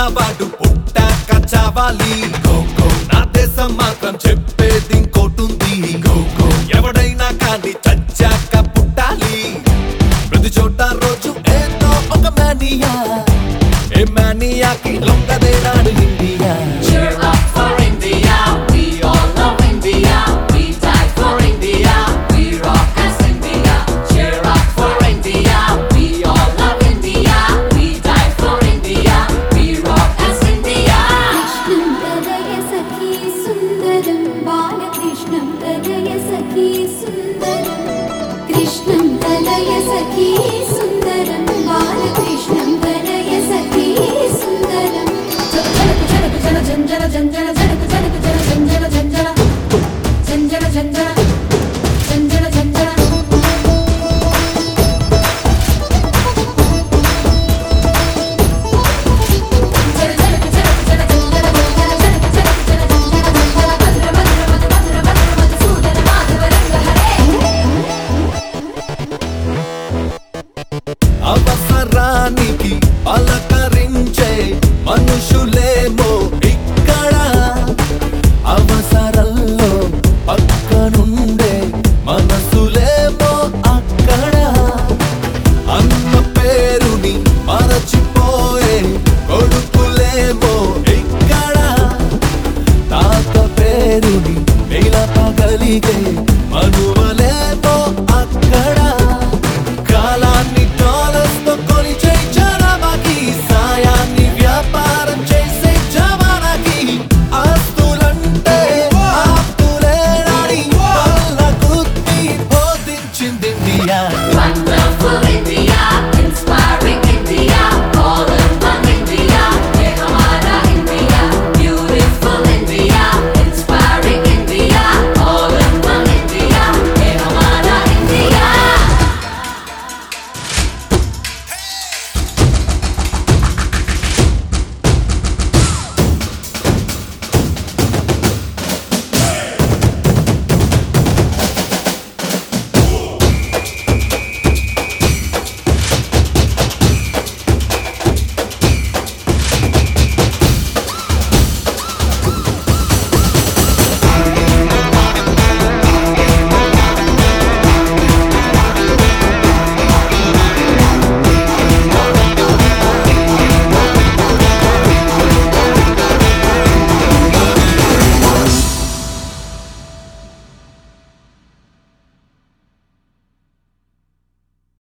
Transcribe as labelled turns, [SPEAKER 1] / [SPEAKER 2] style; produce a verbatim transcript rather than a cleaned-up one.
[SPEAKER 1] వాడు పుట్టాక చావాలి నా దేశం మాత్రం చెప్పేది ఇంకోటుంది ఎవడైనా కానీ చచ్చాక పుట్టాలి ప్రతి చోట రోజు ఏదో ఒక మానియా ఏ మానియాకి లొంగదేనాడు India
[SPEAKER 2] Cheer up for India, we all love India, we die for India, we rock as India. Cheer up for India, we all love India, we die for India, we rock as India.
[SPEAKER 3] कृष्णं तदय सखी सुन्दरं बालकृष्णं तदय सखी सुन्दरं कृष्णं तदय सखी सुन्दरं बालकृष्णं तदय सखी सुन्दरं जन जन जन जन जन जन